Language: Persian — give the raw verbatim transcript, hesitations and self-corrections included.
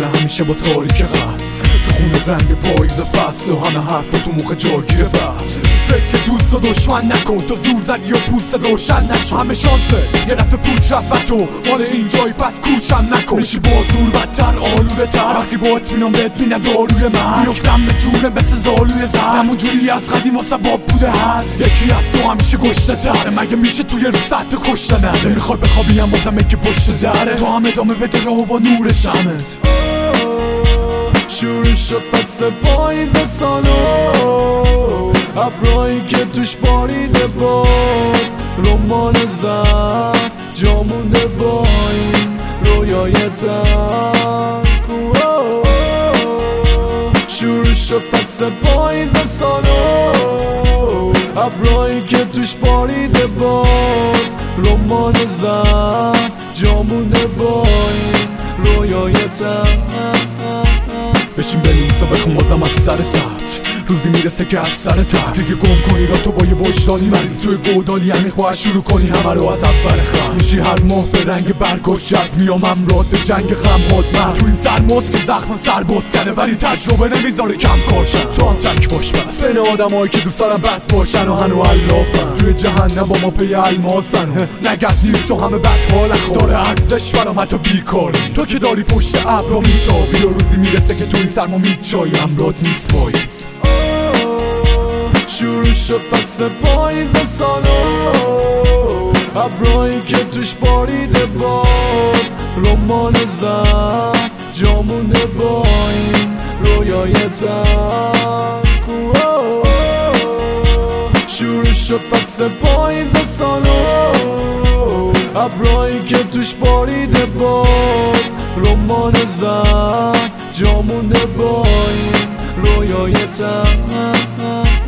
خونه همیشه باز تاریک قصد، تو خونه رنگ پاییز فصل و همه حرف تو مخ جاگیر بس. فکر دوست و دشمن نکن، تو زور زدی و پوست روشن نشو. همه شانسه یه دفعه پوچ رفت و تو مال اینجایی پس کوچم نکن. میشی با زور بدتر آلوده تر، وقتی با اطمینان بهت میدن داروی من میفتم به جونه مثل زالوی زر. همون جوری از قدیم واسه باب بوده هست، یکی از تو همیشه گشته تره. مگه میشه توی رو سطح کشته نره؟ نمیخوای بخوابی هم بازم که پشت دره، تو هم ادامه بده راهو با نور شمت. شروع شد فصل پاییز سالو، ابرایی که توش باریده باز، رمان زن جا مونده با این رویای تن. شروع شد فصل پاییز سالو، ابرایی که توش باریده باز، رمان زن جا مونده با این رویای تن. بشین بنویسا بخون بازم از سر سطر، روزی میرسه که از سر ترس دیگه گم کنی را تو با یه وجدانی مریض. توی گودالی عمیق باید شروع کنی همه رو از اول خط. میشی هر ماه به رنگ برگاش جز میام امراد به جنگ خم خودمن. تو این سرماز که زخم سر بستنه ولی تجربه نمیذاره کم کارشن. تو هم تک باش بس بین آدم هایی که دوست دارن بد باشن و هنو علافن. توی جهنم با ما پی الماسن، نگرد نیست و همه بد حال خور داره ارزش برام حتی بیکاری. تو که داری پشت ابرا میتابی و روزی میرسه که تو این سرما میچایی امراد نیست پاییز. شروع شد فصل پاییز سالو، ابرایی که توش باریده باز، رمان زن جا مونده با این رویای تن. شروع شد فصل پاییز سالو، ابرایی که توش باریده باز، رمان زن جا مونده با این رویای تن.